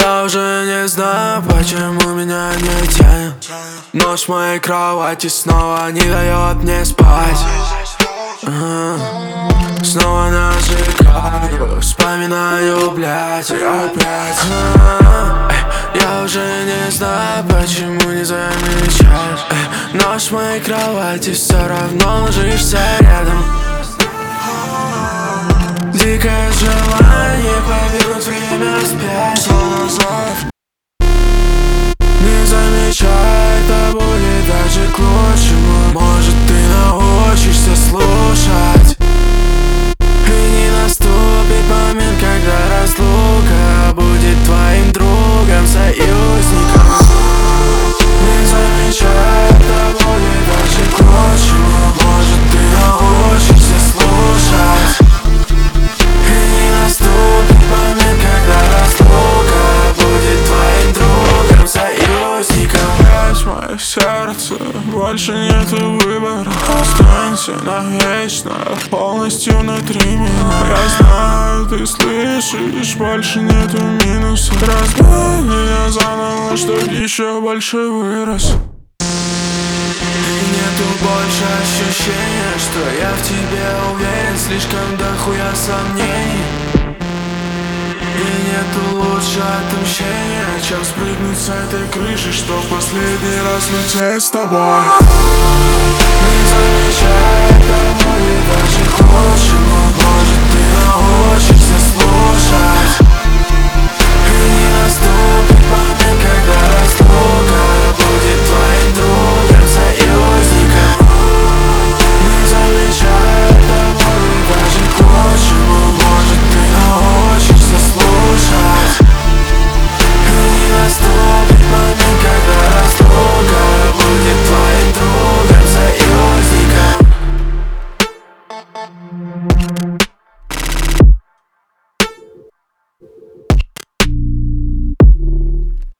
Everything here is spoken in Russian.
Я уже не знаю, почему меня не тянет. Ночь в моей кровати снова не дает мне спать. Снова нажигаю, вспоминаю, блядь, и опять. Я уже не знаю, почему не замечаешь. Ночь в моей кровати, все равно ложишься рядом. Дикое желание повернуть время вспять. Не замечай, это будет даже к лучшему. Может, ты научишься слушать, и не наступит момент, когда разлука будет твоим другом, союзником. Не замечай, это будет даже к лучшему. Может, ты научишься слушать, и не наступит момент, когда разлука будет твоим другом, союзником. Опять мое сердце, больше нету выбора. Останься навечно, полностью внутри меня. Я знаю, ты слышишь, больше нету минусов. Разбей меня заново, чтоб еще больше вырос. И нету больше ощущения, что я в тебе уверен. Слишком дохуя сомнений. И нету лучше отмщения, чем спрыгнуть с этой крыши, чтоб последний раз лететь с тобой. Не замечай, это будет даже к лучшему.